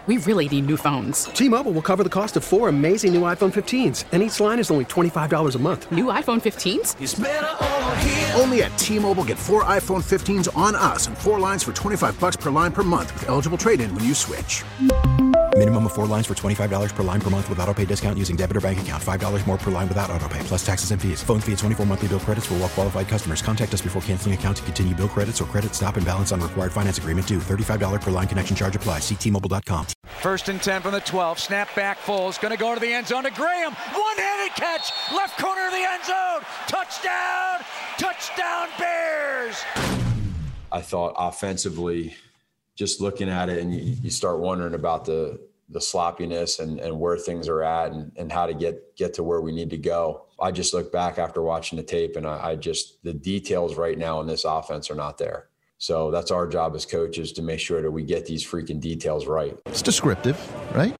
We really need new phones. T-Mobile will cover the cost of 4 amazing new iPhone 15s, and each line is only $25 a month. New iPhone 15s? It's better over here. Only at T-Mobile, get 4 iPhone 15s on us and 4 lines for $25 per line per month with eligible trade-in when you switch. Minimum of 4 lines for $25 per line per month with autopay discount using debit or bank account. $5 more per line without autopay, plus taxes and fees. Phone fee at 24 monthly bill credits for well-qualified customers. Contact us before canceling account to continue bill credits or credit stop and balance on required finance agreement due. $35 per line connection charge applies. See T-Mobile.com. 1st and 10 from the 12. Snap back, Foles. Going to go to the end zone to Graham. One-handed catch. Left corner of the end zone. Touchdown. Touchdown, Bears. I thought offensively, just looking at it, and you start wondering about the sloppiness and where things are at and how to get to where we need to go. I just look back after watching the tape, and the details right now in this offense are not there. So that's our job as coaches, to make sure that we get these freaking details right. It's descriptive, right?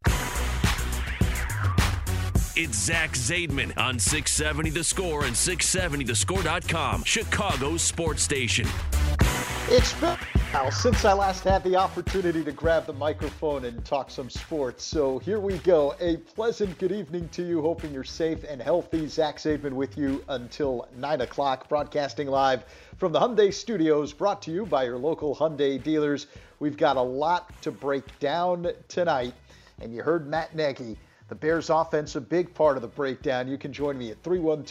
It's Zach Zaidman on 670 The Score and 670thescore.com, Chicago's sports station. It's been now since I last had the opportunity to grab the microphone and talk some sports. So here we go. A pleasant good evening to you. Hoping you're safe and healthy. Zach Zaidman with you until 9 o'clock, broadcasting live from the Hyundai Studios, brought to you by your local Hyundai dealers. We've got a lot to break down tonight, and you heard Matt Nagy. The Bears offense, a big part of the breakdown. You can join me at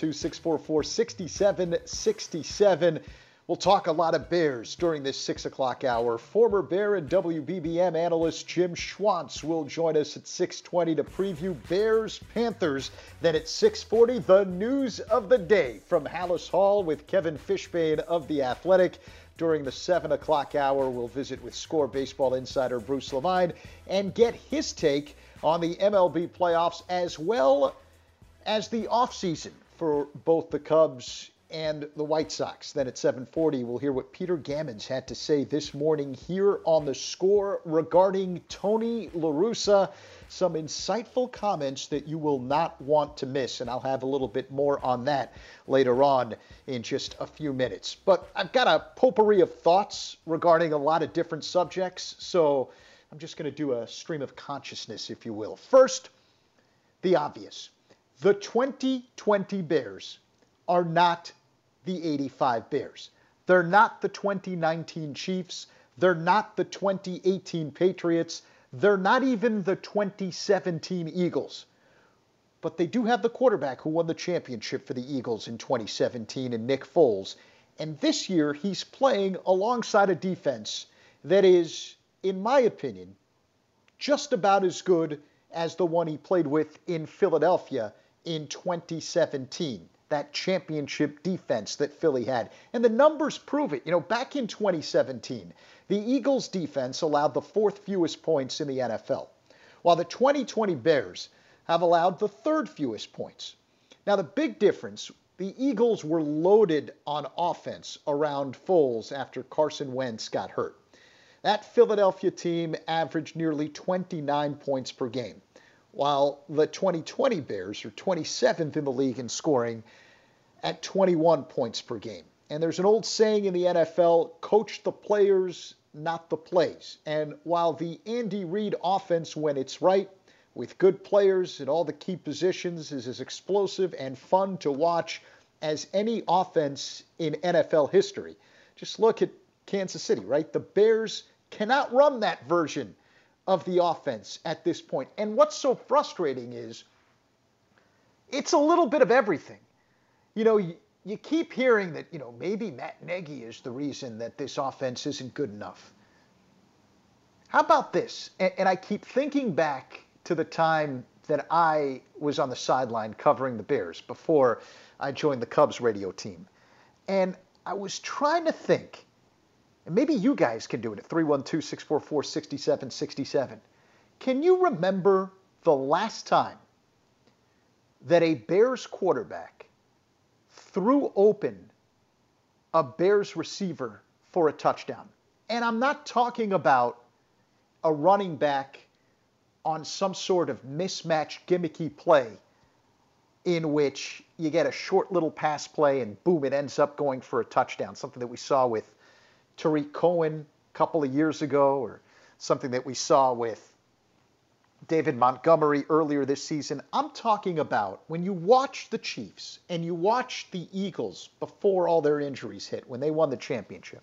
312-644-6767. We'll talk a lot of Bears during this 6 o'clock hour. Former Bear and WBBM analyst Jim Schwantz will join us at 6:20 to preview Bears-Panthers. Then at 6:40, the news of the day from Hallis Hall with Kevin Fishbane of The Athletic. During the 7 o'clock hour, we'll visit with Score Baseball insider Bruce Levine and get his take on the MLB playoffs as well as the offseason for both the Cubs and the White Sox. Then at 7:40, we'll hear what Peter Gammons had to say this morning here on The Score regarding Tony La Russa. Some insightful comments that you will not want to miss, and I'll have a little bit more on that later on in just a few minutes. But I've got a potpourri of thoughts regarding a lot of different subjects, so I'm just going to do a stream of consciousness, if you will. First, the obvious. The 2020 Bears are not the 85 Bears. They're not the 2019 Chiefs. They're not the 2018 Patriots. They're not even the 2017 Eagles. But they do have the quarterback who won the championship for the Eagles in 2017 in Nick Foles. And this year, he's playing alongside a defense that is, in my opinion, just about as good as the one he played with in Philadelphia in 2017. That championship defense that Philly had. And the numbers prove it. You know, back in 2017, the Eagles defense allowed the 4th fewest points in the NFL, while the 2020 Bears have allowed the 3rd fewest points. Now, the big difference, the Eagles were loaded on offense around Foles after Carson Wentz got hurt. That Philadelphia team averaged nearly 29 points per game, while the 2020 Bears are 27th in the league in scoring at 21 points per game. And there's an old saying in the NFL, coach the players, not the plays. And while the Andy Reid offense, when it's right, with good players at all the key positions, is as explosive and fun to watch as any offense in NFL history. Just look at Kansas City, right? The Bears cannot run that version of the offense at this point. And what's so frustrating is it's a little bit of everything. You know, you keep hearing that, you know, maybe Matt Nagy is the reason that this offense isn't good enough. How about this? And I keep thinking back to the time that I was on the sideline covering the Bears before I joined the Cubs radio team. And I was trying to think, and maybe you guys can do it at 312-644-6767. Can you remember the last time that a Bears quarterback threw open a Bears receiver for a touchdown? And I'm not talking about a running back on some sort of mismatched gimmicky play in which you get a short little pass play and boom, it ends up going for a touchdown, something that we saw with Tariq Cohen a couple of years ago, or something that we saw with David Montgomery earlier this season. I'm talking about when you watch the Chiefs and you watch the Eagles before all their injuries hit, when they won the championship.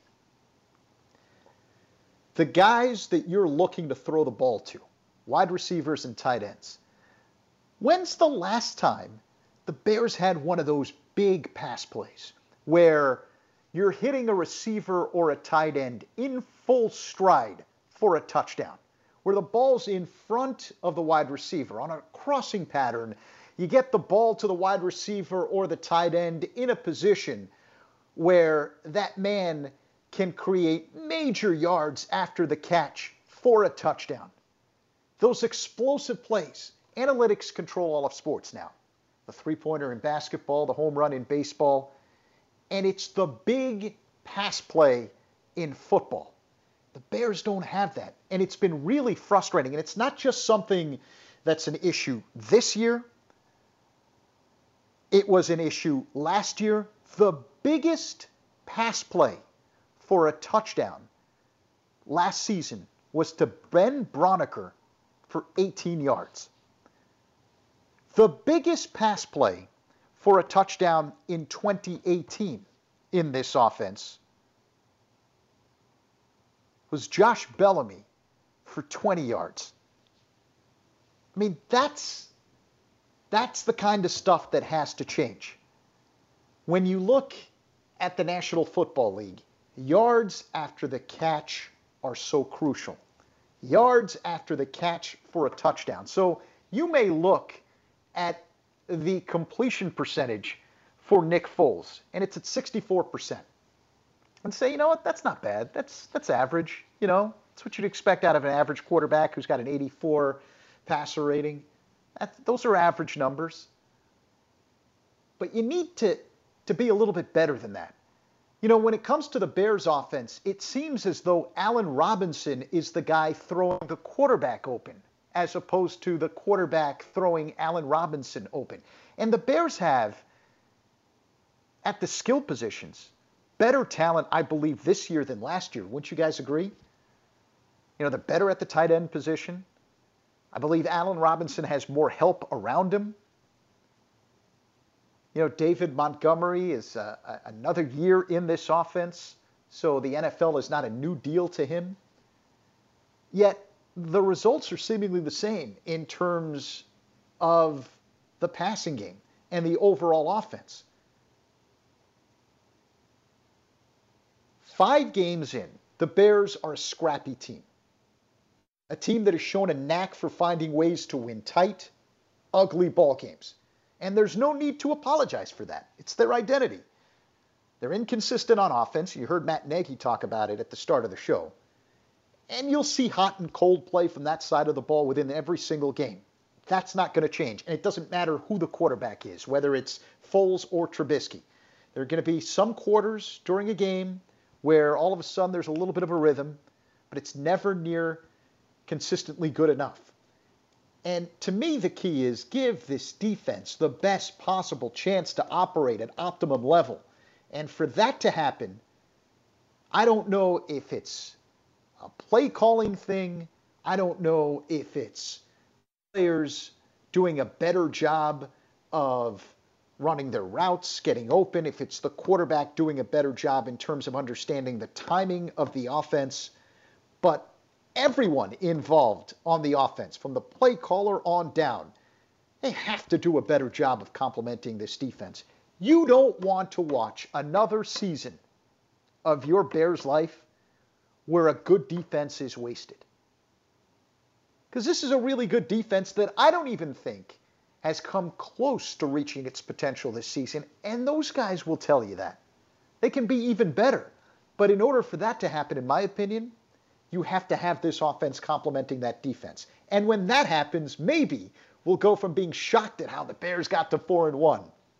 The guys that you're looking to throw the ball to, wide receivers and tight ends. When's the last time the Bears had one of those big pass plays where you're hitting a receiver or a tight end in full stride for a touchdown, where the ball's in front of the wide receiver on a crossing pattern? You get the ball to the wide receiver or the tight end in a position where that man can create major yards after the catch for a touchdown. Those explosive plays. Analytics control all of sports now. The three-pointer in basketball, the home run in baseball, and it's the big pass play in football. The Bears don't have that, and it's been really frustrating. And it's not just something that's an issue this year. It was an issue last year. The biggest pass play for a touchdown last season was to Ben Braunecker for 18 yards. The biggest pass play for a touchdown in 2018 in this offense was Josh Bellamy for 20 yards. I mean, that's the kind of stuff that has to change. When you look at the National Football League, yards after the catch are so crucial. Yards after the catch for a touchdown. So you may look at the completion percentage for Nick Foles, and it's at 64%. And say, you know what, that's not bad. That's average. You know, that's what you'd expect out of an average quarterback who's got an 84 passer rating. Those are average numbers. But you need to be a little bit better than that. You know, when it comes to the Bears offense, it seems as though Allen Robinson is the guy throwing the quarterback open, as opposed to the quarterback throwing Allen Robinson open. And the Bears have, at the skill positions, better talent, I believe, this year than last year. Wouldn't you guys agree? You know, they're better at the tight end position. I believe Allen Robinson has more help around him. You know, David Montgomery is another year in this offense, so the NFL is not a new deal to him. Yet, the results are seemingly the same in terms of the passing game and the overall offense. 5 games in, the Bears are a scrappy team. A team that has shown a knack for finding ways to win tight, ugly ball games. And there's no need to apologize for that. It's their identity. They're inconsistent on offense. You heard Matt Nagy talk about it at the start of the show. And you'll see hot and cold play from that side of the ball within every single game. That's not going to change. And it doesn't matter who the quarterback is, whether it's Foles or Trubisky. There are going to be some quarters during a game where all of a sudden there's a little bit of a rhythm, but it's never near consistently good enough. And to me, the key is give this defense the best possible chance to operate at optimum level. And for that to happen, I don't know if it's a play calling thing. I don't know if it's players doing a better job of running their routes, getting open, if it's the quarterback doing a better job in terms of understanding the timing of the offense. But everyone involved on the offense, from the play caller on down, they have to do a better job of complementing this defense. You don't want to watch another season of your Bears life where a good defense is wasted. Because this is a really good defense that I don't even think has come close to reaching its potential this season, and those guys will tell you that. They can be even better. But in order for that to happen, in my opinion, you have to have this offense complementing that defense. And when that happens, maybe we'll go from being shocked at how the Bears got to 4-1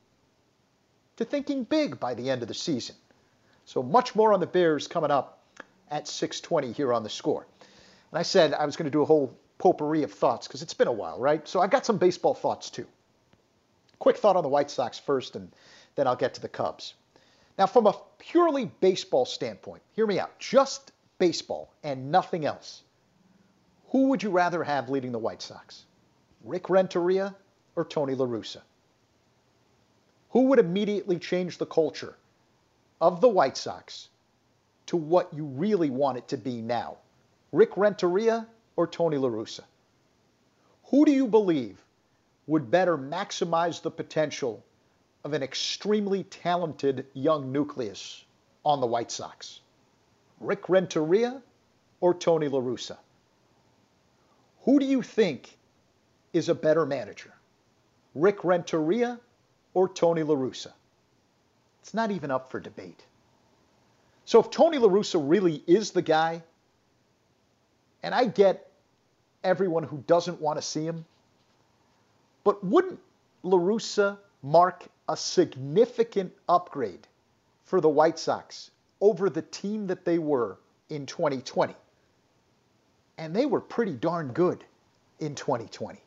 to thinking big by the end of the season. So much more on the Bears coming up at 6:20 here on The Score. And I said I was going to do a whole potpourri of thoughts because it's been a while, right? So I've got some baseball thoughts too. Quick thought on the White Sox first, and then I'll get to the Cubs. Now, from a purely baseball standpoint, hear me out, just baseball and nothing else. Who would you rather have leading the White Sox? Rick Renteria or Tony La Russa? Who would immediately change the culture of the White Sox to what you really want it to be now? Rick Renteria or Tony La Russa? Who do you believe would better maximize the potential of an extremely talented young nucleus on the White Sox? Rick Renteria or Tony La Russa? Who do you think is a better manager? Rick Renteria or Tony La Russa? It's not even up for debate. So if Tony La Russa really is the guy, and I get everyone who doesn't want to see him, but wouldn't La Russa mark a significant upgrade for the White Sox over the team that they were in 2020? And they were pretty darn good in 2020.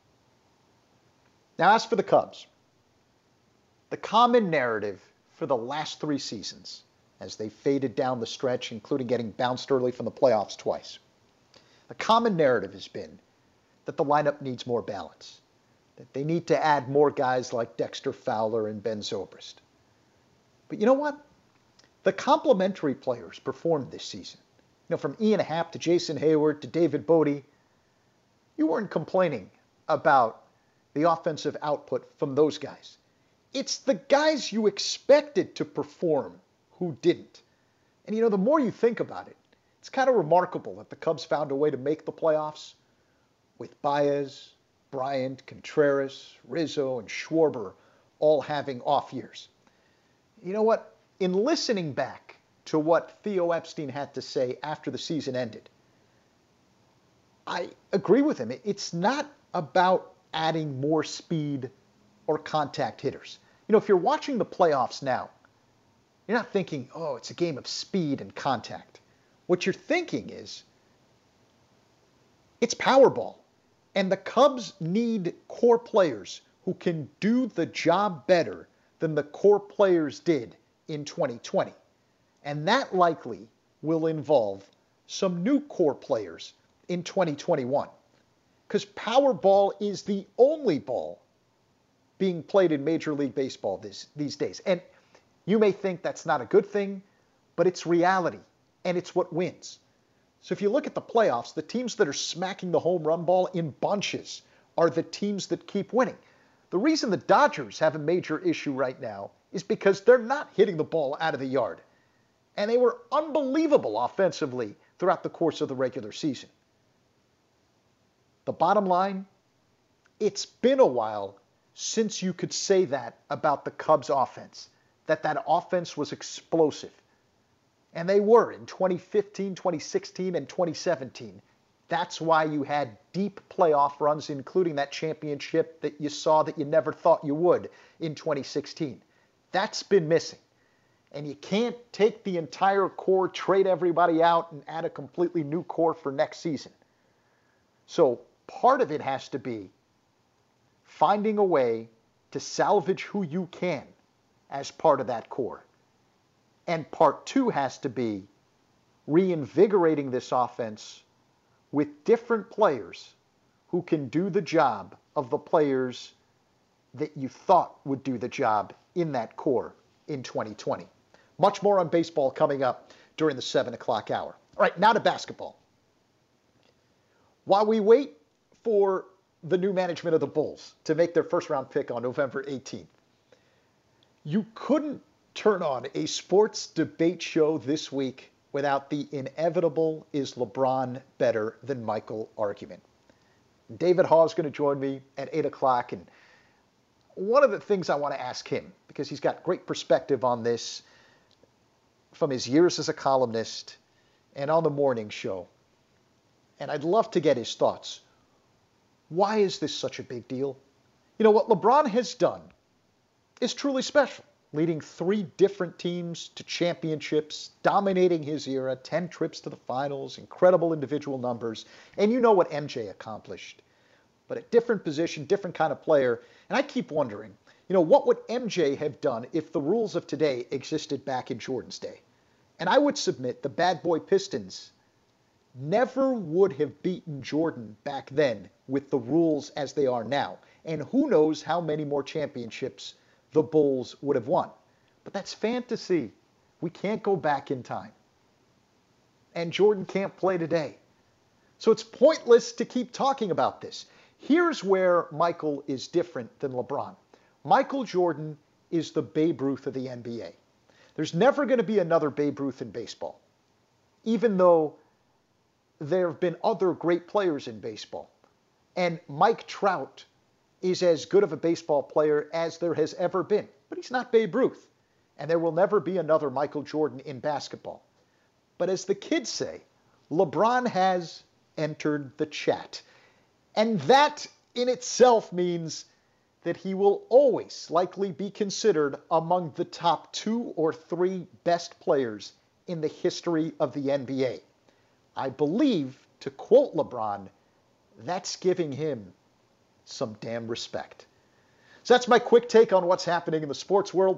Now, as for the Cubs, the common narrative for the last 3 seasons, as they faded down the stretch, including getting bounced early from the playoffs twice, the common narrative has been that the lineup needs more balance, that they need to add more guys like Dexter Fowler and Ben Zobrist. But you know what? The complementary players performed this season. From Ian Happ to Jason Hayward to David Bodie, you weren't complaining about the offensive output from those guys. It's the guys you expected to perform who didn't. And the more you think about it, it's kind of remarkable that the Cubs found a way to make the playoffs with Baez, Bryant, Contreras, Rizzo, and Schwarber all having off years. You know what? In listening back to what Theo Epstein had to say after the season ended, I agree with him. It's not about adding more speed or contact hitters. If you're watching the playoffs now, you're not thinking, oh, it's a game of speed and contact. What you're thinking is, it's Powerball. And the Cubs need core players who can do the job better than the core players did in 2020. And that likely will involve some new core players in 2021. Because Powerball is the only ball being played in Major League Baseball these days. And you may think that's not a good thing, but it's reality, and it's what wins. So if you look at the playoffs, the teams that are smacking the home run ball in bunches are the teams that keep winning. The reason the Dodgers have a major issue right now is because they're not hitting the ball out of the yard. And they were unbelievable offensively throughout the course of the regular season. The bottom line, it's been a while since you could say that about the Cubs offense, that offense was explosive. And they were in 2015, 2016, and 2017. That's why you had deep playoff runs, including that championship that you saw that you never thought you would in 2016. That's been missing. And you can't take the entire core, trade everybody out, and add a completely new core for next season. So part of it has to be finding a way to salvage who you can as part of that core. And part 2 has to be reinvigorating this offense with different players who can do the job of the players that you thought would do the job in that core in 2020. Much more on baseball coming up during the 7 o'clock hour. All right, now to basketball. While we wait for the new management of the Bulls to make their first-round pick on November 18th, you couldn't turn on a sports debate show this week without the inevitable "Is LeBron better than Michael" argument. David Haw is going to join me at 8 o'clock, and one of the things I want to ask him, because he's got great perspective on this from his years as a columnist and on the morning show, and I'd love to get his thoughts. Why is this such a big deal? What LeBron has done is truly special, leading 3 different teams to championships, dominating his era, 10 trips to the finals, incredible individual numbers, and you know what MJ accomplished. But a different position, different kind of player, and I keep wondering, what would MJ have done if the rules of today existed back in Jordan's day? And I would submit the bad boy Pistons never would have beaten Jordan back then with the rules as they are now. And who knows how many more championships the Bulls would have won. But that's fantasy. We can't go back in time. And Jordan can't play today. So it's pointless to keep talking about this. Here's where Michael is different than LeBron. Michael Jordan is the Babe Ruth of the NBA. There's never going to be another Babe Ruth in baseball, even though there have been other great players in baseball. And Mike Trout is as good of a baseball player as there has ever been, but he's not Babe Ruth. And there will never be another Michael Jordan in basketball. But as the kids say, LeBron has entered the chat. And that in itself means that he will always likely be considered among the top 2 or 3 best players in the history of the NBA. I believe, to quote LeBron, that's giving him some damn respect. So that's my quick take on what's happening in the sports world.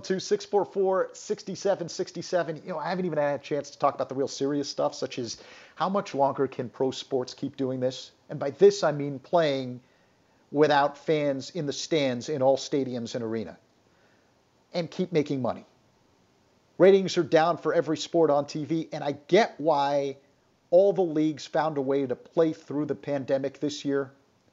312-644-6767. I haven't even had a chance to talk about the real serious stuff, such as how much longer can pro sports keep doing this? And by this, I mean playing without fans in the stands in all stadiums and arena, and keep making money. Ratings are down for every sport on TV, and I get why all the leagues found a way to play through the pandemic this year.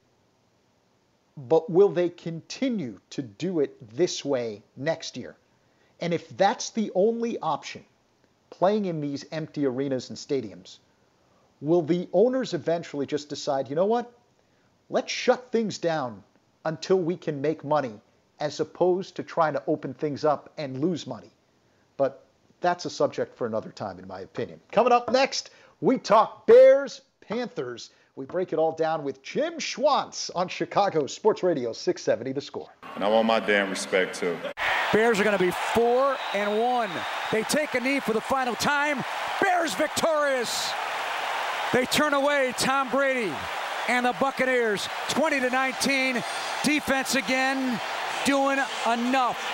But will they continue to do it this way next year? And if that's the only option, playing in these empty arenas and stadiums, will the owners eventually just decide, you know what? Let's shut things down until we can make money, as opposed to trying to open things up and lose money. But that's a subject for another time, in my opinion. Coming up next, we talk Bears, Panthers. We break it all down with Jim Schwantz on Chicago Sports Radio 670 The Score. And I want my damn respect, too. Bears are going to be 4-1. They take a knee for the final time. Bears victorious. They turn away Tom Brady and the Buccaneers 20-19. Defense again doing enough.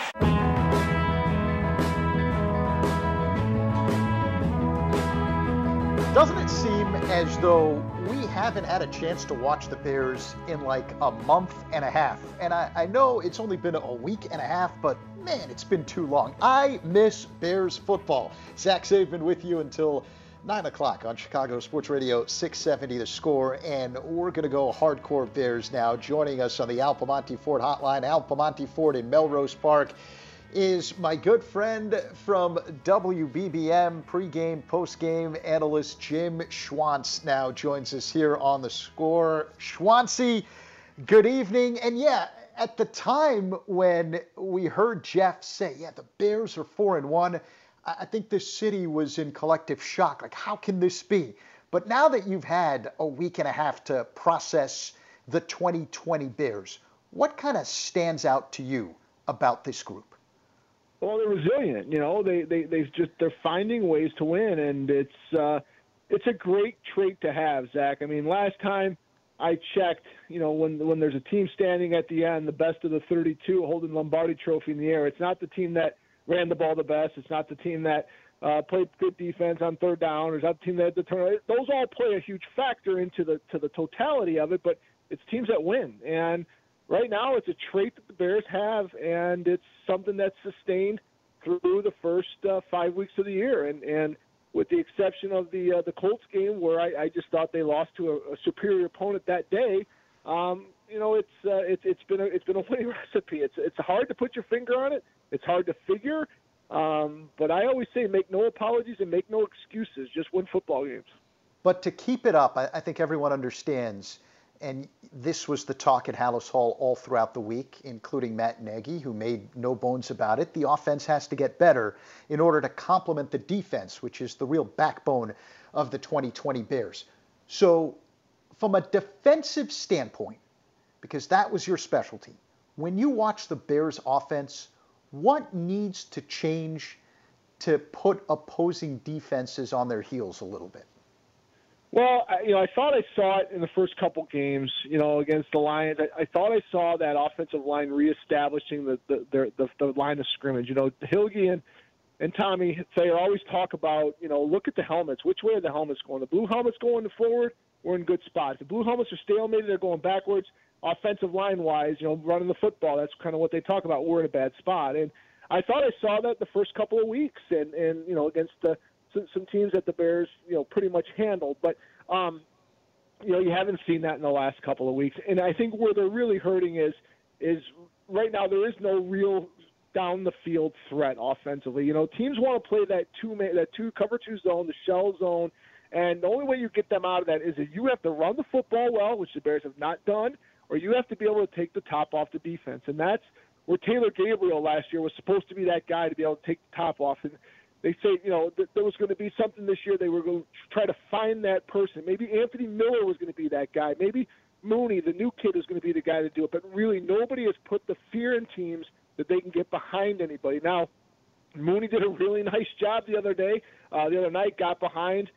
Doesn't it seem as though we haven't had a chance to watch the Bears in like a month and a half? And I know it's only been a week and a half, but man, it's been too long. I miss Bears football. Zach Zaidman with you until 9 o'clock on Chicago Sports Radio 670 The Score. And we're going to go hardcore Bears now. Joining us on the Al Piemonte Ford hotline, Al Piemonte Ford in Melrose Park, is my good friend from WBBM, pregame, postgame analyst Jim Schwantz. Now joins us here on The Score. Schwantsy, good evening. And yeah, at the time when we heard Jeff say, the Bears are 4-1, I think this city was in collective shock. Like, how can this be? But now that you've had a week and a half to process the 2020 Bears, what kind of stands out to you about this group? Well, they're resilient. They're finding ways to win, and it's a great trait to have, Zach. I mean, last time I checked, when there's a team standing at the end, the best of the 32 holding Lombardi Trophy in the air, it's not the team that ran the ball the best. It's not the team that played good defense on third down, or it's not the team that had the turn. Those all play a huge factor into the totality of it, but it's teams that win. And right now, it's a trait that the Bears have, and it's something that's sustained through the first 5 weeks of the year. And with the exception of the Colts game, where I just thought they lost to a superior opponent that day, it's been a winning recipe. It's hard to put your finger on it. It's hard to figure. But I always say make no apologies and make no excuses. Just win football games. But to keep it up, I think everyone understands. And this was the talk at Hallis Hall all throughout the week, including Matt Nagy, who made no bones about it. The offense has to get better in order to complement the defense, which is the real backbone of the 2020 Bears. So from a defensive standpoint, because that was your specialty, when you watch the Bears offense, what needs to change to put opposing defenses on their heels a little bit? Well, I thought I saw it in the first couple games, against the Lions. I thought I saw that offensive line reestablishing the line of scrimmage. Hilge and Tommy Thayer always talk about, look at the helmets. Which way are the helmets going? The blue helmets going forward, we're in good spot. If the blue helmets are stalemated, they're going backwards. Offensive line-wise, running the football, that's kind of what they talk about. We're in a bad spot. And I thought I saw that the first couple of weeks and against some teams that the Bears, pretty much handled. But, you haven't seen that in the last couple of weeks. And I think where they're really hurting is right now there is no real down the field threat offensively. Teams want to play that two cover two zone, the shell zone, and the only way you get them out of that is that you have to run the football well, which the Bears have not done, or you have to be able to take the top off the defense. And that's where Taylor Gabriel last year was supposed to be that guy to be able to take the top off. And they say, there was going to be something this year. They were going to try to find that person. Maybe Anthony Miller was going to be that guy. Maybe Mooney, the new kid, is going to be the guy to do it. But really, nobody has put the fear in teams that they can get behind anybody. Now, Mooney did a really nice job the other night, got behind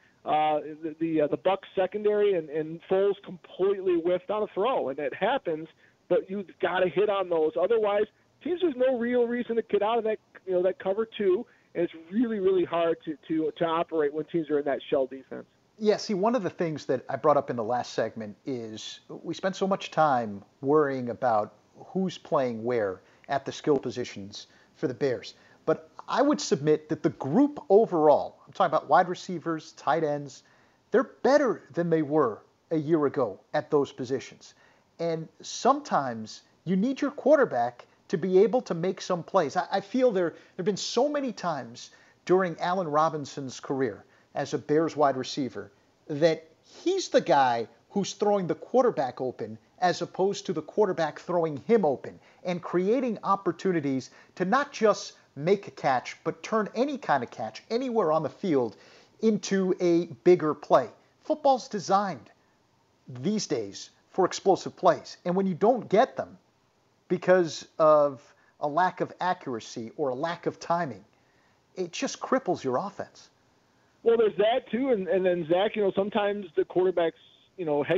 the Bucs secondary, and Foles completely whiffed on a throw. And it happens, but you've got to hit on those. Otherwise, teams, there's no real reason to get out of that, that cover two. And it's really, really hard to operate when teams are in that shell defense. Yeah, see, one of the things that I brought up in the last segment is we spent so much time worrying about who's playing where at the skill positions for the Bears. But I would submit that the group overall, I'm talking about wide receivers, tight ends, they're better than they were a year ago at those positions. And sometimes you need your quarterback to be able to make some plays. I feel there have been so many times during Allen Robinson's career as a Bears wide receiver that he's the guy who's throwing the quarterback open as opposed to the quarterback throwing him open and creating opportunities to not just make a catch, but turn any kind of catch anywhere on the field into a bigger play. Football's designed these days for explosive plays. And when you don't get them because of a lack of accuracy or a lack of timing, it just cripples your offense. Well, there's that too, and then Zach, sometimes the quarterback's, head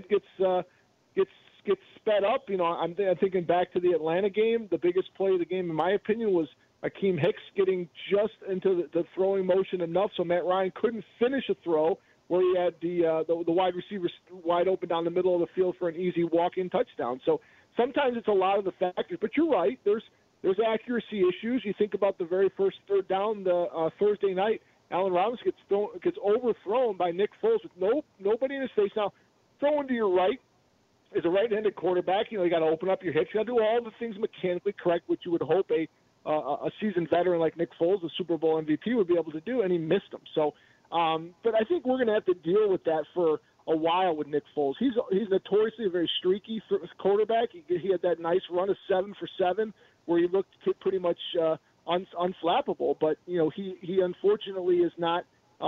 gets sped up. I'm thinking back to the Atlanta game. The biggest play of the game, in my opinion, was Akeem Hicks getting just into the throwing motion enough so Matt Ryan couldn't finish a throw where he had the wide receivers wide open down the middle of the field for an easy walk-in touchdown. So sometimes it's a lot of the factors, but you're right. There's accuracy issues. You think about the very first third down the Thursday night. Allen Robinson gets overthrown by Nick Foles with nobody in his face. Now, throwing to your right is a right-handed quarterback. You got to open up your hips. You got to do all the things mechanically correct, which you would hope a seasoned veteran like Nick Foles, the Super Bowl MVP, would be able to do, and he missed them. So, but I think we're going to have to deal with that for a while with Nick Foles. He's notoriously a very streaky quarterback. He had that nice run of 7 for 7 where he looked pretty much unflappable, but he unfortunately is not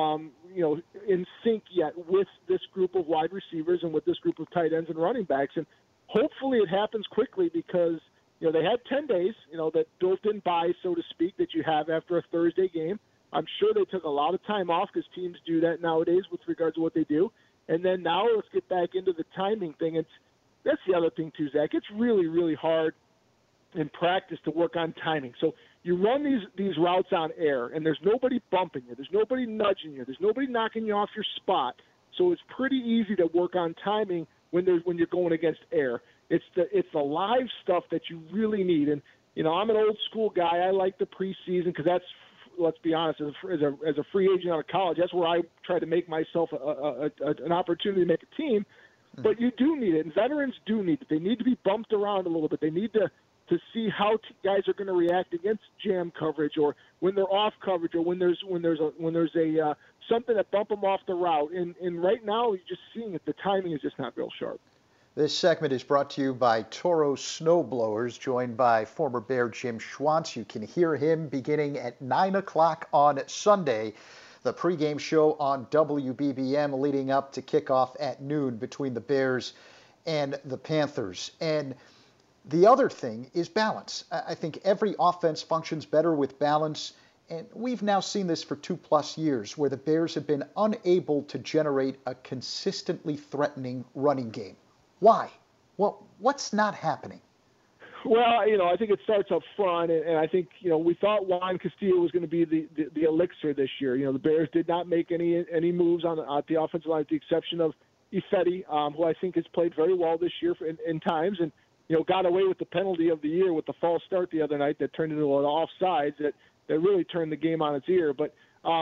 in sync yet with this group of wide receivers and with this group of tight ends and running backs. And hopefully it happens quickly because they had 10 days that built-in bye, so to speak, that you have after a Thursday game. I'm sure they took a lot of time off because teams do that nowadays with regards to what they do. And then now let's get back into the timing thing. That's the other thing too, Zach. It's really, really hard in practice to work on timing. So you run these routes on air, and there's nobody bumping you. There's nobody nudging you. There's nobody knocking you off your spot. So it's pretty easy to work on timing when you're going against air. It's the live stuff that you really need. And I'm an old school guy. I like the preseason because that's, let's be honest, as a free agent out of college, that's where I try to make myself an opportunity to make a team. But you do need it, and veterans do need it. They need to be bumped around a little bit. They need to see how guys are going to react against jam coverage, or when they're off coverage, or when there's a something that bump them off the route. And right now, you're just seeing it. The timing is just not real sharp. This segment is brought to you by Toro Snowblowers, joined by former Bear Jim Schwantz. You can hear him beginning at 9 o'clock on Sunday. The pregame show on WBBM leading up to kickoff at noon between the Bears and the Panthers. And the other thing is balance. I think every offense functions better with balance. And we've now seen this for 2+ years where the Bears have been unable to generate a consistently threatening running game. Why? Well, what's not happening? Well, you know, I think it starts up front, and I think, you know, we thought Juan Castillo was going to be the elixir this year. You know, the Bears did not make any moves on the offensive line, with the exception of Ifedi, who I think has played very well this year in times, and, you know, got away with the penalty of the year with the false start the other night that turned into an offsides that really turned the game on its ear. But,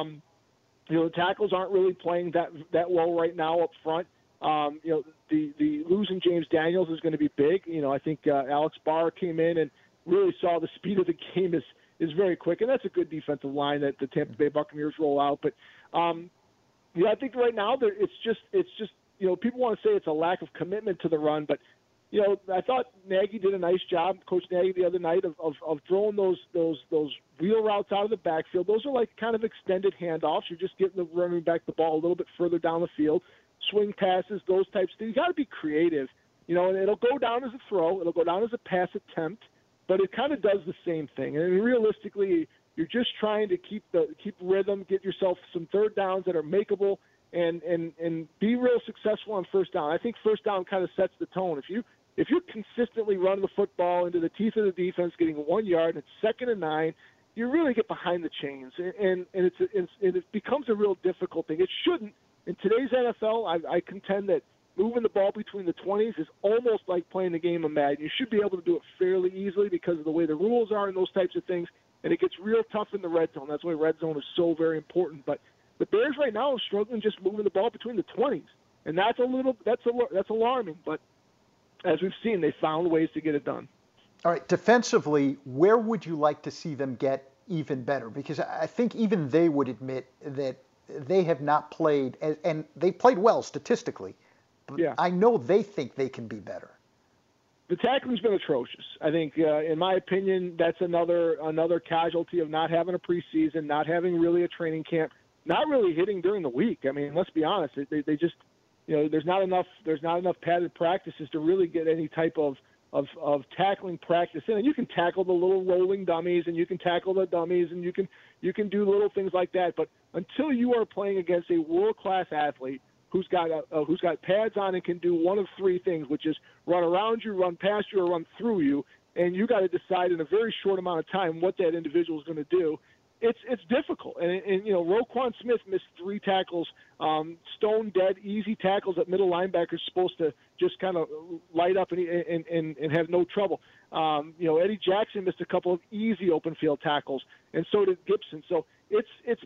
you know, the tackles aren't really playing that well right now up front. You know, the losing James Daniels is going to be big. You know, I think Alex Barr came in and really saw the speed of the game is very quick, and that's a good defensive line that the Tampa Bay Buccaneers roll out. But yeah, I think right now it's just you know, people want to say it's a lack of commitment to the run, but you know, I thought Nagy did a nice job, Coach Nagy, the other night of throwing those wheel routes out of the backfield. Those are like kind of extended handoffs. You're just getting the running back the ball a little bit further down the field. Swing passes, those types of things. You got to be creative, you know, and it'll go down as a throw, it'll go down as a pass attempt, but it kind of does the same thing. And realistically, you're just trying to keep rhythm, get yourself some third downs that are makeable, and be real successful on first down. I think first down kind of sets the tone. If you consistently run the football into the teeth of the defense, getting 1 yard, and it's 2nd and 9, you really get behind the chains, and it becomes a real difficult thing. It shouldn't. In today's NFL, I contend that moving the ball between the 20s is almost like playing the game of Madden. You should be able to do it fairly easily because of the way the rules are and those types of things, and it gets real tough in the red zone. That's why red zone is so very important. But the Bears right now are struggling just moving the ball between the 20s, and that's alarming. But as we've seen, they found ways to get it done. All right, defensively, where would you like to see them get even better? Because I think even they would admit that they have not played, and they played well statistically, but yeah. I know they think they can be better. The tackling's been atrocious. I think, in my opinion, that's another casualty of not having a preseason, not having really a training camp, not really hitting during the week. I mean, let's be honest, they just, you know, there's not enough padded practices to really get any type of tackling practice in. And you can tackle the little rolling dummies, and you can tackle the dummies, and you can do little things like that. But until you are playing against a world-class athlete who's got pads on and can do one of three things, which is run around you, run past you, or run through you, and you got to decide in a very short amount of time what that individual is going to do. It's difficult, and you know, Roquan Smith missed 3 tackles, stone dead, easy tackles that middle linebackers supposed to just kind of light up and have no trouble. You know, Eddie Jackson missed a couple of easy open field tackles, and so did Gibson. So it's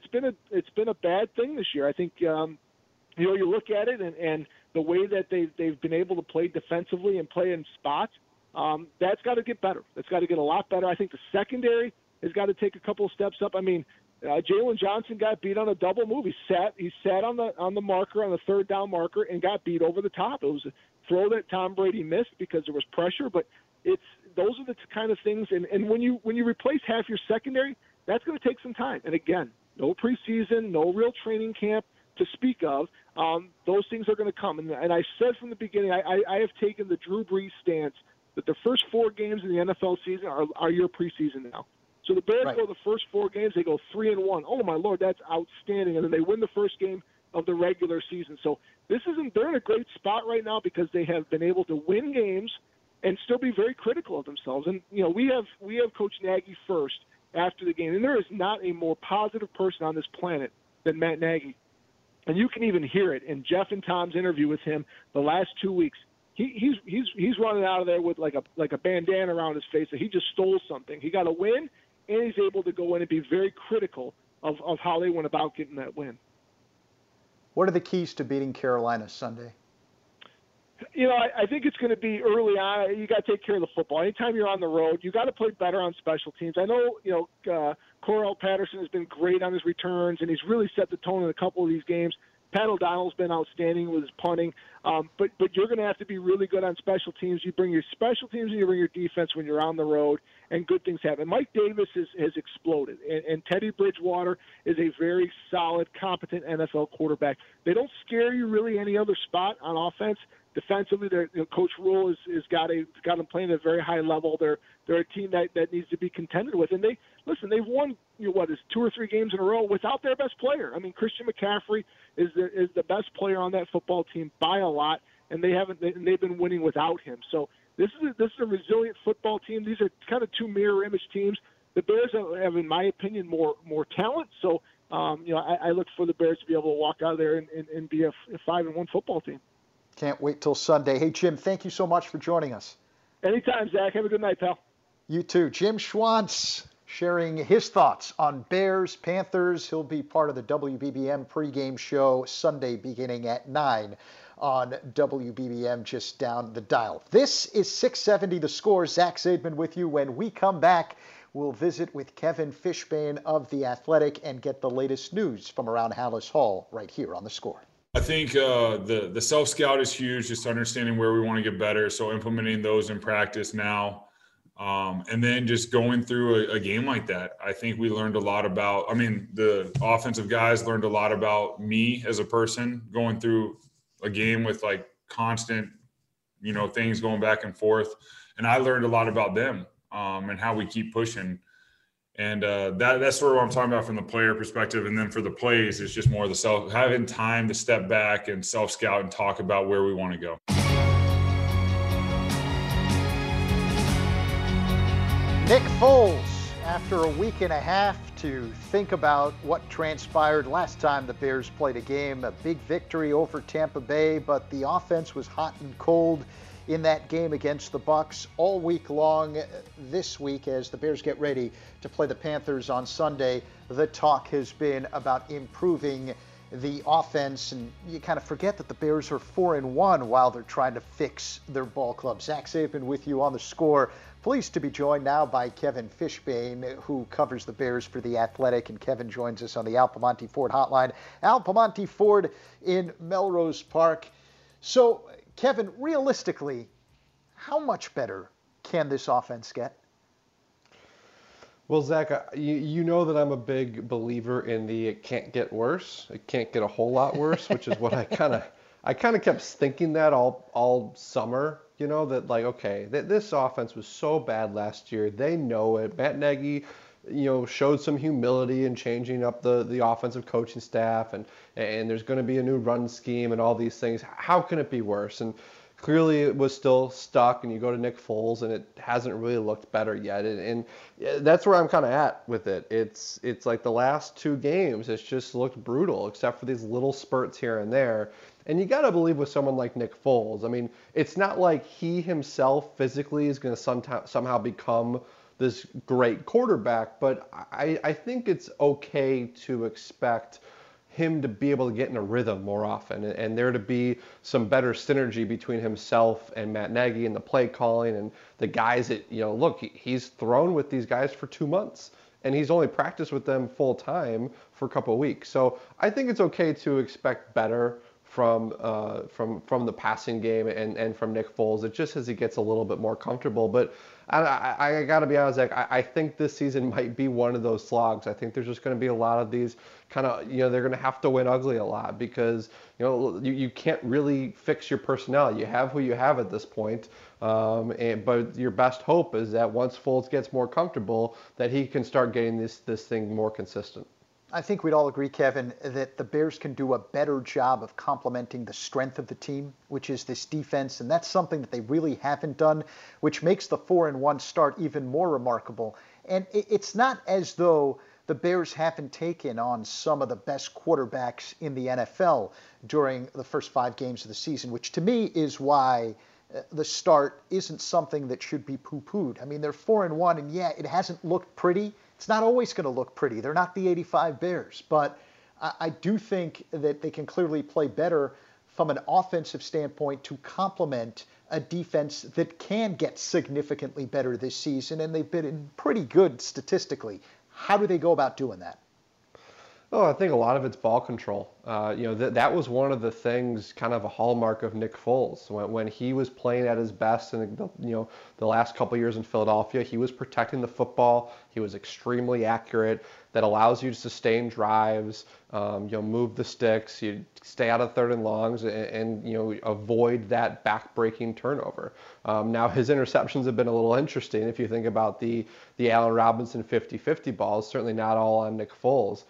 been a bad thing this year. I think you know, you look at it and the way that they've been able to play defensively and play in spots. That's got to get better. That's got to get a lot better. I think the secondary has got to take a couple of steps up. I mean, Jalen Johnson got beat on a double move. He sat on the marker, on the third down marker, and got beat over the top. It was a throw that Tom Brady missed because there was pressure, but those are the kind of things. And when you replace half your secondary, that's going to take some time. And again, no preseason, no real training camp to speak of. Those things are going to come. And I said from the beginning, I have taken the Drew Brees stance that the first 4 games in the NFL season are your preseason now. So the Bears go the first 4 games, they go 3-1. Oh my Lord, that's outstanding! And then they win the first game of the regular season. So they're in a great spot right now because they have been able to win games and still be very critical of themselves. And you know, we have Coach Nagy first after the game, and there is not a more positive person on this planet than Matt Nagy. And you can even hear it in Jeff and Tom's interview with him the last 2 weeks. He's running out of there with like a bandana around his face that he just stole something. He got a win, and he's able to go in and be very critical of how they went about getting that win. What are the keys to beating Carolina Sunday? You know, I think it's going to be early on. You got to take care of the football. Anytime you're on the road, you got to play better on special teams. I know, you know, Corell Patterson has been great on his returns, and he's really set the tone in a couple of these games. Pat O'Donnell's been outstanding with his punting, but you're going to have to be really good on special teams. You bring your special teams and you bring your defense when you're on the road, and good things happen. Mike Davis has exploded, and Teddy Bridgewater is a very solid, competent NFL quarterback. They don't scare you really any other spot on offense. Defensively, Coach Rule has got them playing at a very high level. They're a team that needs to be contended with, and they've won 2 or 3 games in a row without their best player. I mean, Christian McCaffrey is the best player on that football team by a lot, and they've been winning without him. So This is a resilient football team. These are kind of two mirror image teams. The Bears have, in my opinion, more talent. So, I look for the Bears to be able to walk out of there and be a 5-1 football team. Can't wait till Sunday. Hey, Jim, thank you so much for joining us. Anytime, Zach. Have a good night, pal. You too. Jim Schwantz sharing his thoughts on Bears, Panthers. He'll be part of the WBBM pregame show Sunday beginning at 9 on WBBM just down the dial. This is 670 The Score. Zach Zaidman with you. When we come back, we'll visit with Kevin Fishbain of The Athletic and get the latest news from around Hallis Hall right here on The Score. I think the self-scout is huge, just understanding where we want to get better. So implementing those in practice now. And then just going through a game like that, I think we learned a lot about, the offensive guys learned a lot about me as a person going through a game with like constant, things going back and forth. And I learned a lot about them and how we keep pushing. And that's sort of what I'm talking about from the player perspective. And then for the plays, it's just more of the having time to step back and self-scout and talk about where we want to go. Nick Foles, after a week and a half to think about what transpired last time the Bears played a game, a big victory over Tampa Bay, but the offense was hot and cold in that game against the Bucs all week long. This week, as the Bears get ready to play the Panthers on Sunday, the talk has been about improving the offense, and you kind of forget that the Bears are 4-1 while they're trying to fix their ball club. Zach Zaidman with you on The Score. Pleased to be joined now by Kevin Fishbain, who covers the Bears for The Athletic, and Kevin joins us on the Al Piemonte Ford hotline. Al Piemonte Ford in Melrose Park. So, Kevin, realistically, how much better can this offense get? Well, Zach, you know that I'm a big believer in the it can't get worse. It can't get a whole lot worse, which is what I kind of kept thinking that all summer. That like, okay, this offense was so bad last year. They know it. Matt Nagy, showed some humility in changing up the offensive coaching staff, and there's going to be a new run scheme and all these things. How can it be worse? And clearly it was still stuck, and you go to Nick Foles, and it hasn't really looked better yet. And that's where I'm kind of at with it. It's like the last two games, it's just looked brutal, except for these little spurts here and there. And you got to believe with someone like Nick Foles, it's not like he himself physically is going to somehow become this great quarterback, but I think it's okay to expect him to be able to get in a rhythm more often, and there to be some better synergy between himself and Matt Nagy and the play calling and the guys that, look, he's thrown with these guys for 2 months, and he's only practiced with them full time for a couple of weeks. So I think it's okay to expect better from the passing game and from Nick Foles. It just as he gets a little bit more comfortable. But I got to be honest, Zach, I think this season might be one of those slogs. I think there's just going to be a lot of these kind of, they're going to have to win ugly a lot because, you can't really fix your personnel. You have who you have at this point. But your best hope is that once Foles gets more comfortable, that he can start getting this thing more consistent. I think we'd all agree, Kevin, that the Bears can do a better job of complementing the strength of the team, which is this defense, and that's something that they really haven't done, which makes the 4-1 start even more remarkable. And it's not as though the Bears haven't taken on some of the best quarterbacks in the NFL during the first 5 games of the season, which to me is why the start isn't something that should be poo-pooed. They're 4-1, and yeah, it hasn't looked pretty. It's not always going to look pretty. They're not the 85 Bears, but I do think that they can clearly play better from an offensive standpoint to complement a defense that can get significantly better this season, and they've been pretty good statistically. How do they go about doing that? Oh, I think a lot of it's ball control. That was one of the things, kind of a hallmark of Nick Foles. When he was playing at his best in the last couple of years in Philadelphia, he was protecting the football. He was extremely accurate. That allows you to sustain drives, move the sticks, you stay out of 3rd and longs, and avoid that back-breaking turnover. Now his interceptions have been a little interesting. If you think about the Allen Robinson 50-50 balls, certainly not all on Nick Foles.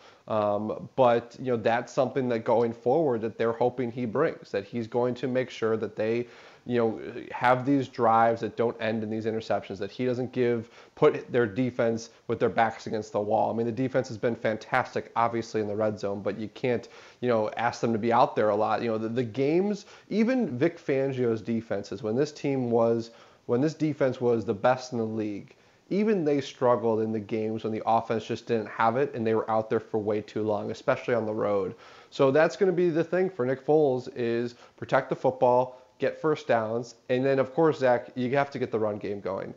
But that's something that going forward that they're hoping he brings, that he's going to make sure that they have these drives that don't end in these interceptions, that he doesn't put their defense with their backs against the wall. I mean, the defense has been fantastic, obviously, in the red zone, but you can't, ask them to be out there a lot. The games, even Vic Fangio's defenses, when this defense was the best in the league, even they struggled in the games when the offense just didn't have it and they were out there for way too long, especially on the road. So that's going to be the thing for Nick Foles, is protect the football, get first downs, and then, of course, Zach, you have to get the run game going.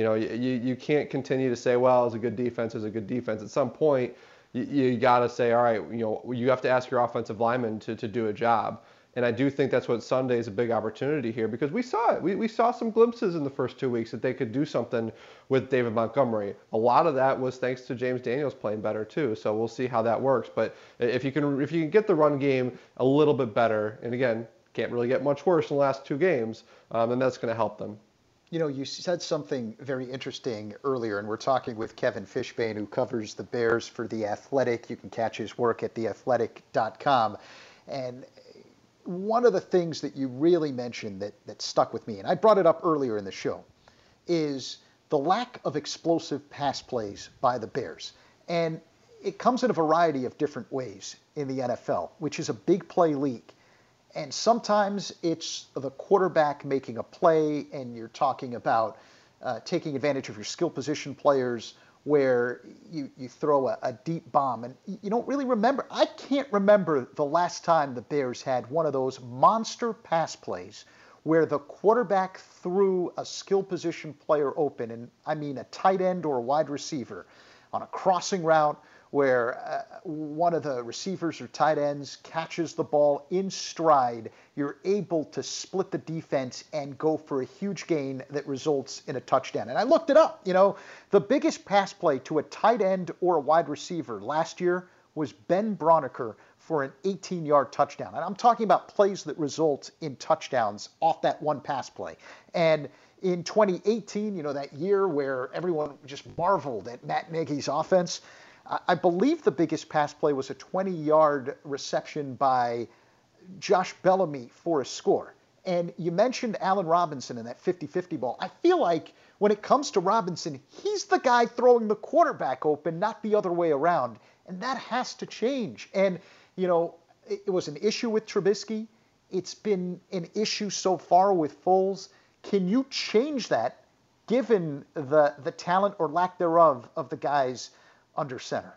You can't continue to say, well, it's a good defense, it's a good defense. At some point, you got to say, all right, you have to ask your offensive linemen to do a job. And I do think that's what Sunday is a big opportunity here, because we saw it. We saw some glimpses in the first 2 weeks that they could do something with David Montgomery. A lot of that was thanks to James Daniels playing better too. So we'll see how that works. But if you can get the run game a little bit better, and again, can't really get much worse in the last 2 games, then that's going to help them. You said something very interesting earlier, and we're talking with Kevin Fishbain, who covers the Bears for The Athletic. You can catch his work at theathletic.com. And one of the things that you really mentioned that stuck with me, and I brought it up earlier in the show, is the lack of explosive pass plays by the Bears. And it comes in a variety of different ways in the NFL, which is a big play league. And sometimes it's the quarterback making a play, and you're talking about taking advantage of your skill position players, where you throw a deep bomb, and you don't really remember. I can't remember the last time the Bears had one of those monster pass plays where the quarterback threw a skill position player open, and I mean a tight end or a wide receiver on a crossing route, where one of the receivers or tight ends catches the ball in stride. You're able to split the defense and go for a huge gain that results in a touchdown. And I looked it up. The biggest pass play to a tight end or a wide receiver last year was Ben Braunecker for an 18-yard touchdown. And I'm talking about plays that result in touchdowns off that one pass play. And in 2018, that year where everyone just marveled at Matt Nagy's offense, I believe the biggest pass play was a 20-yard reception by Josh Bellamy for a score. And you mentioned Allen Robinson in that 50-50 ball. I feel like when it comes to Robinson, he's the guy throwing the quarterback open, not the other way around. And that has to change. And, it was an issue with Trubisky. It's been an issue so far with Foles. Can you change that given the talent or lack thereof of the guys under center?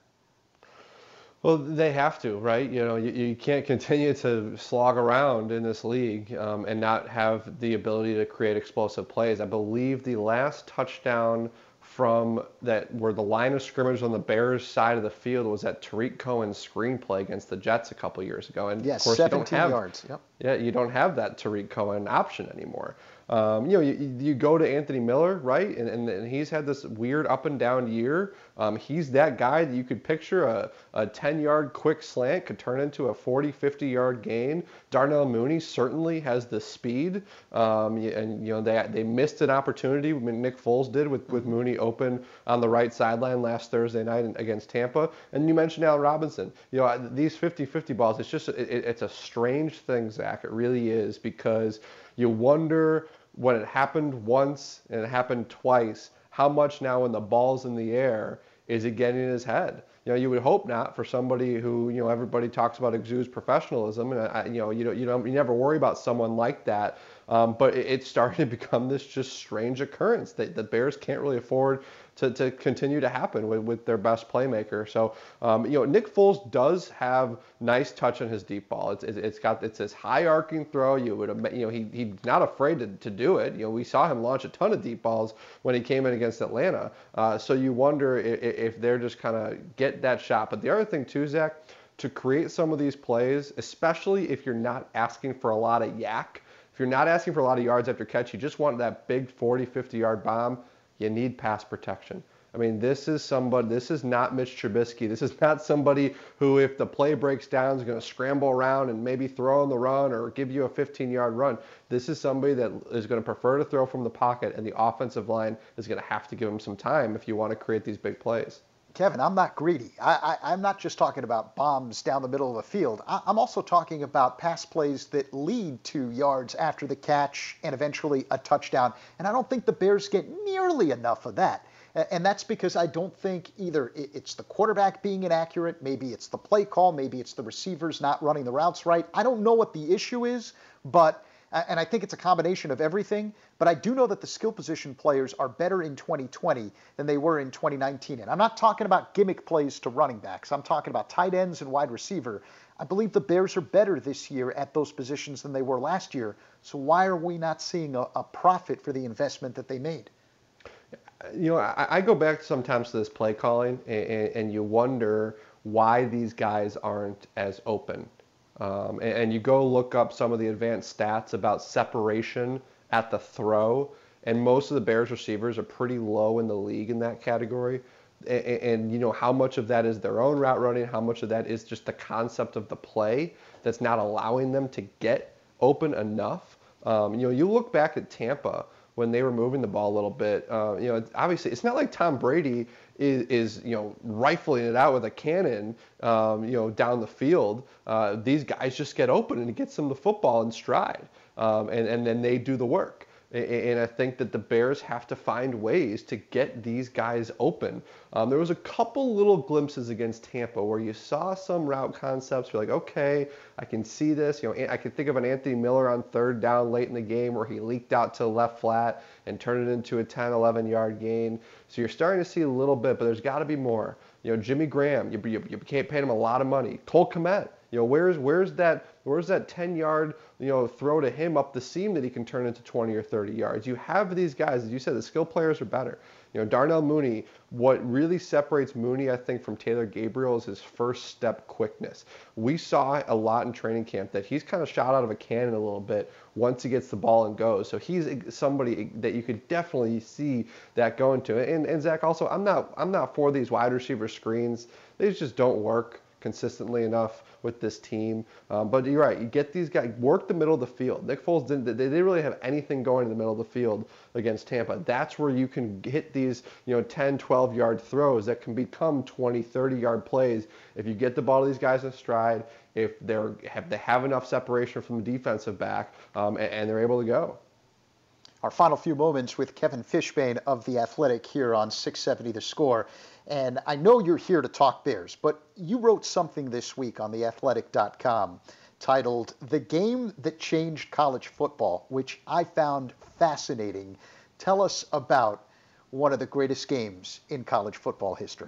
Well, they have to, right? You can't continue to slog around in this league and not have the ability to create explosive plays. I believe the last touchdown from that where the line of scrimmage on the Bears side of the field was that Tariq Cohen's screenplay against the Jets a couple years ago. And yes, of course, 17 yards. Yep. Yeah, you don't have that Tariq Cohen option anymore. You go to Anthony Miller, right? And he's had this weird up and down year. He's that guy that you could picture a 10-yard quick slant could turn into a 40, 50-yard gain. Darnell Mooney certainly has the speed. They missed an opportunity. Nick Foles did with Mooney open on the right sideline last Thursday night against Tampa. And you mentioned Allen Robinson. These 50-50 balls, it's a strange thing, Zach. It really is, because you wonder when it happened once and it happened twice, how much now when the ball's in the air is it getting in his head? You would hope not, for somebody who, everybody talks about exudes professionalism, and you never worry about someone like that. But it's starting to become this just strange occurrence that the Bears can't really afford to continue to happen with their best playmaker. So, Nick Foles does have nice touch on his deep ball. It's this high arcing throw. He's not afraid to do it. We saw him launch a ton of deep balls when he came in against Atlanta. So you wonder if they're just kind of get that shot. But the other thing too, Zach, to create some of these plays, especially if you're not asking for a lot of yak, if you're not asking for a lot of yards after catch, you just want that big 40, 50-yard bomb, you need pass protection. I mean, this is not Mitch Trubisky. This is not somebody who, if the play breaks down, is going to scramble around and maybe throw on the run or give you a 15-yard run. This is somebody that is going to prefer to throw from the pocket, and the offensive line is going to have to give him some time if you want to create these big plays. Kevin, I'm not greedy. I'm not just talking about bombs down the middle of the field. I'm also talking about pass plays that lead to yards after the catch and eventually a touchdown. And I don't think the Bears get nearly enough of that. And that's because I don't think either it's the quarterback being inaccurate, maybe it's the play call, maybe it's the receivers not running the routes right. I don't know what the issue is, and I think it's a combination of everything, but I do know that the skill position players are better in 2020 than they were in 2019. And I'm not talking about gimmick plays to running backs. I'm talking about tight ends and wide receiver. I believe the Bears are better this year at those positions than they were last year. So why are we not seeing a profit for the investment that they made? You know, I go back sometimes to this play calling, and you wonder why these guys aren't as open. And you go look up some of the advanced stats about separation at the throw, and most of the Bears receivers are pretty low in the league in that category. And you know, how much of that is their own route running, how much of that is just the concept of the play that's not allowing them to get open enough. You know, you look back at Tampa when they were moving the ball a little bit. You know, obviously, it's not like Tom Brady is you know, rifling it out with a cannon, you know, down the field. These guys just get open and it gets them the football in stride, and then they do the work. And I think that the Bears have to find ways to get these guys open. There was a couple little glimpses against Tampa where you saw some route concepts. You're like, okay, I can see this. You know, I can think of an Anthony Miller on third down late in the game where he leaked out to the left flat and turned it into a 10, 11-yard gain. So you're starting to see a little bit, but there's got to be more. You know, Jimmy Graham, you can't pay him a lot of money. Cole Kmet, you know, where's that 10-yard, you know, throw to him up the seam that he can turn into 20 or 30 yards? You have these guys, as you said, the skill players are better. You know, Darnell Mooney, what really separates Mooney, I think, from Taylor Gabriel is his first step quickness. We saw a lot in training camp that he's kind of shot out of a cannon a little bit once he gets the ball and goes. So he's somebody that you could definitely see that going to. And Zach, also, I'm not for these wide receiver screens. They just don't work consistently enough with this team. But you're right. You get these guys, work the middle of the field. Nick Foles they didn't really have anything going in the middle of the field against Tampa. That's where you can hit these, you know, 10, 12-yard throws that can become 20, 30-yard plays if you get the ball to these guys in stride, if they have enough separation from the defensive back, and they're able to go. Our final few moments with Kevin Fishbain of The Athletic here on 670 The Score. And I know you're here to talk Bears, but you wrote something this week on theathletic.com titled The Game That Changed College Football, which I found fascinating. Tell us about one of the greatest games in college football history.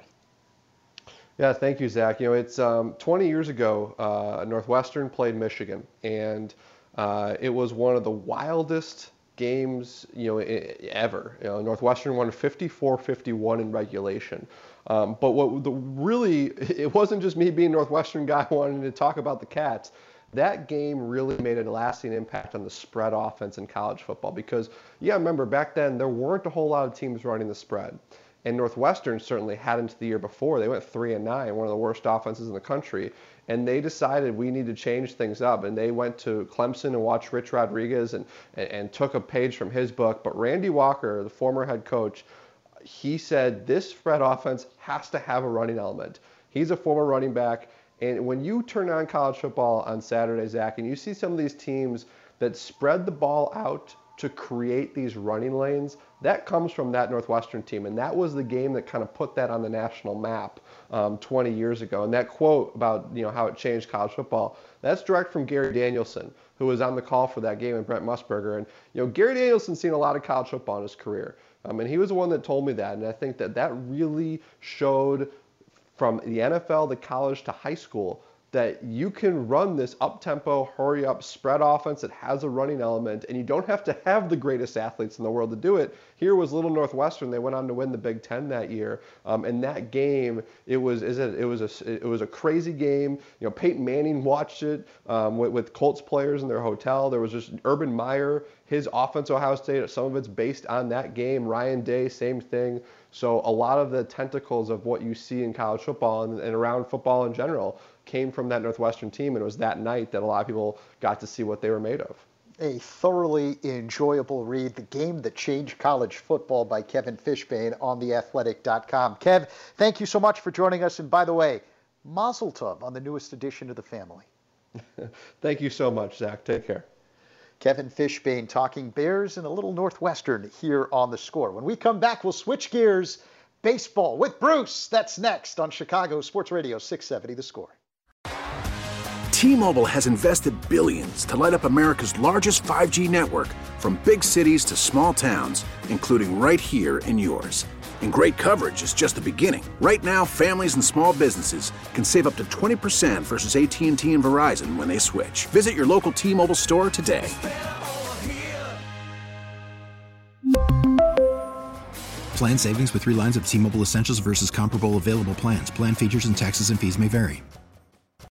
Yeah, thank you, Zach. You know, it's 20 years ago, Northwestern played Michigan, and it was one of the wildest games, you know, ever. You know, Northwestern won 54-51 in regulation. But it wasn't just me being a Northwestern guy wanting to talk about the Cats. That game really made a lasting impact on the spread offense in college football because, yeah, remember back then there weren't a whole lot of teams running the spread. And Northwestern certainly hadn't the year before. They went 3-9, one of the worst offenses in the country. And they decided we need to change things up. And they went to Clemson and watched Rich Rodriguez and took a page from his book. But Randy Walker, the former head coach, he said this spread offense has to have a running element. He's a former running back. And when you turn on college football on Saturday, Zach, and you see some of these teams that spread the ball out to create these running lanes, that comes from that Northwestern team. And that was the game that kind of put that on the national map 20 years ago. And that quote about, you know, how it changed college football, that's direct from Gary Danielson, who was on the call for that game, and Brent Musburger. And, you know, Gary Danielson's seen a lot of college football in his career. And he was the one that told me that. And I think that really showed from the NFL to college to high school that you can run this up-tempo, hurry-up spread offense that has a running element, and you don't have to have the greatest athletes in the world to do it. Here was Little Northwestern. They went on to win the Big Ten that year. And that game, it was a crazy game. You know, Peyton Manning watched it with Colts players in their hotel. There was just Urban Meyer, his offense, Ohio State. Some of it's based on that game. Ryan Day, same thing. So a lot of the tentacles of what you see in college football and around football in general came from that Northwestern team, and it was that night that a lot of people got to see what they were made of. A thoroughly enjoyable read, The Game That Changed College Football by Kevin Fishbain on theathletic.com. Kev, thank you so much for joining us. And by the way, Mazel Tov on the newest addition to the family. Thank you so much, Zach. Take care. Kevin Fishbain talking Bears and a little Northwestern here on The Score. When we come back, we'll switch gears. Baseball with Bruce. That's next on Chicago Sports Radio 670 The Score. T-Mobile has invested billions to light up America's largest 5G network, from big cities to small towns, including right here in yours. And great coverage is just the beginning. Right now, families and small businesses can save up to 20% versus AT&T and Verizon when they switch. Visit your local T-Mobile store today. Plan savings with 3 lines of T-Mobile Essentials versus comparable available plans. Plan features and taxes and fees may vary.